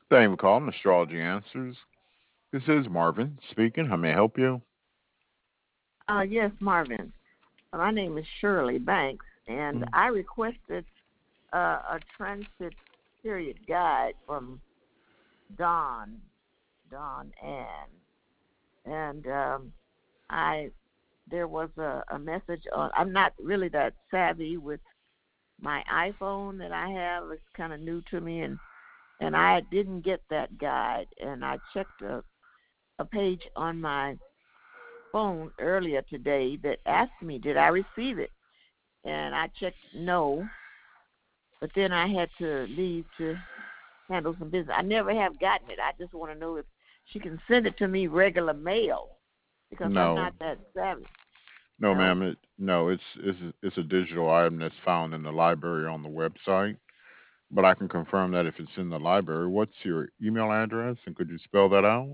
Thank you for calling Astrology Answers. This is Marvin speaking. How may I help you? Yes, Marvin. My name is Shirley Banks, and Mm. I requested a transit period guide from Dawn, Dawn Ann, and I there was a message on. I'm not really that savvy with my iPhone that I have. It's kind of new to me, and I didn't get that guide. And I checked a page on my phone earlier today that asked me, did I receive it? And I checked no, but then I had to leave to handle some business. I never have gotten it. I just want to know if she can send it to me regular mail because I'm No, not that savvy. no, No, ma'am. No, it's a digital item that's found in the library on the website. But I can confirm that if it's in the library. What's your email address, and could you spell that out?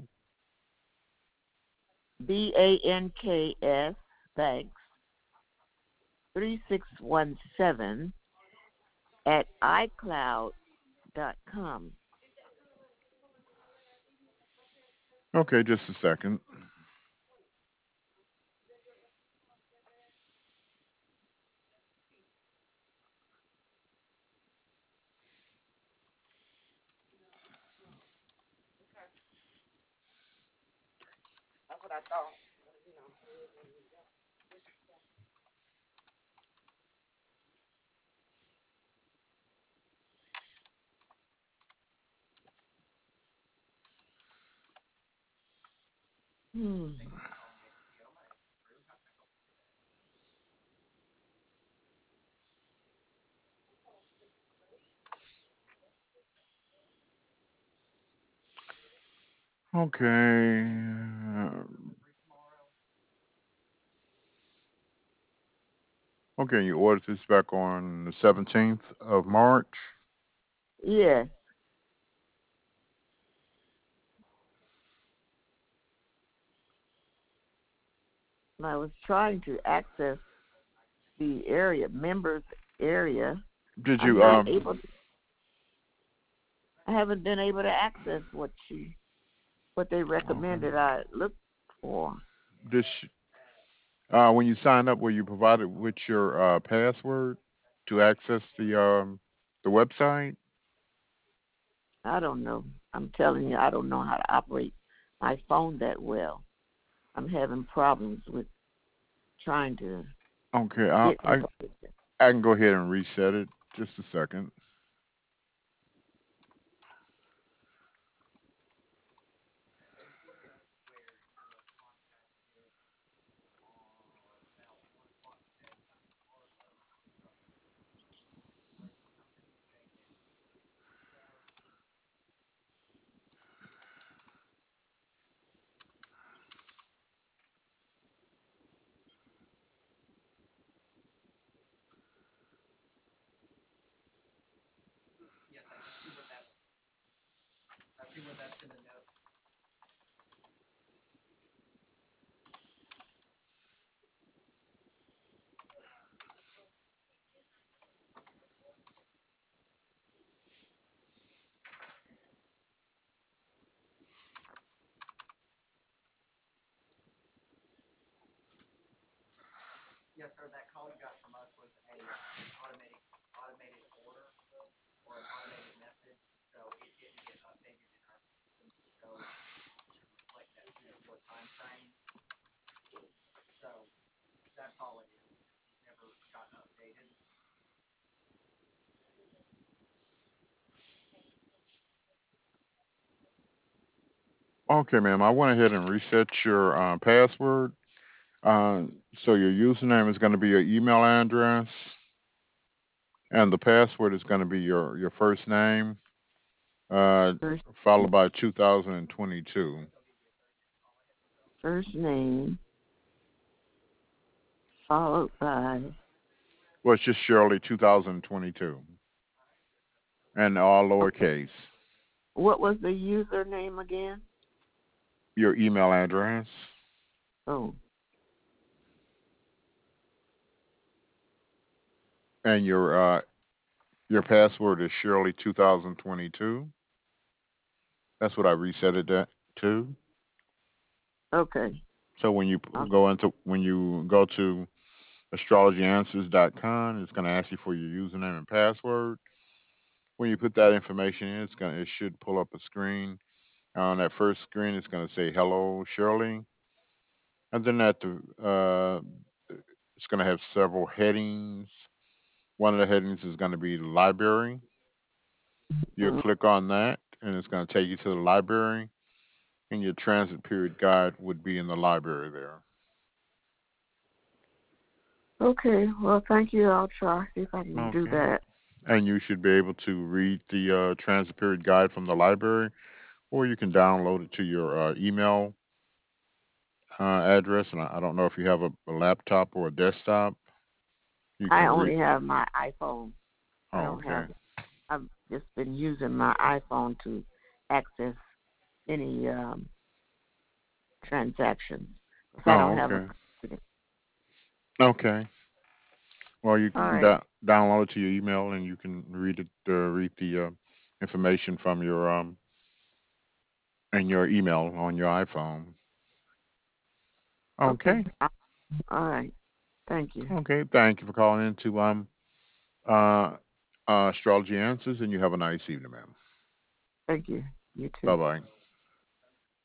BANKS Banks 3617 at iCloud.com. Okay, just a second. That's what I thought. Hmm. Okay. Okay, you ordered this back on the 17th of March. Yes, I was trying to access the area, members area. Did I'm you not able. I haven't been able to access what they okay. recommended I look for. This when you signed up, were you provided with your password to access the website? I don't know. I'm telling you, I don't know how to operate my phone that well. I'm having problems with trying to Okay, get information. I can go ahead and reset it. Just a second. Okay, ma'am. I went ahead and reset your password. So your username is going to be your email address, and the password is going to be your first name, uh, First, followed by 2022. first name followed by Well, it's just Shirley 2022, and all okay. lowercase. What was the username again? Your email address, Oh, and your password is Shirley 2022. That's what I reset it to. Okay. So when you Uh, go to astrologyanswers.com, it's going to ask you for your username and password. When you put that information in, it should pull up a screen. On that first screen, it's going to say "Hello, Shirley," and then it's going to have several headings. One of the headings is going to be the library. You'll click on that, and it's going to take you to the library, and your transit period guide would be in the library there. okay. Well, thank you. I'll try see if I can do Okay. that. And you should be able to read the transit period guide from the library, or you can download it to your email address. And I don't know if you have a laptop or a desktop. You I can read. only have my iPhone. I Oh, don't okay. have. I've just been using my iPhone to access any transactions because I don't Oh, have a okay. computer. Okay. Well, you All can right. download it to your email, and you can read the information from your in your email on your iPhone. Okay. Okay. All right. Thank you. Okay. Thank you for calling in to uh, Astrology Answers, and you have a nice evening, ma'am. Thank you. You too. Bye bye.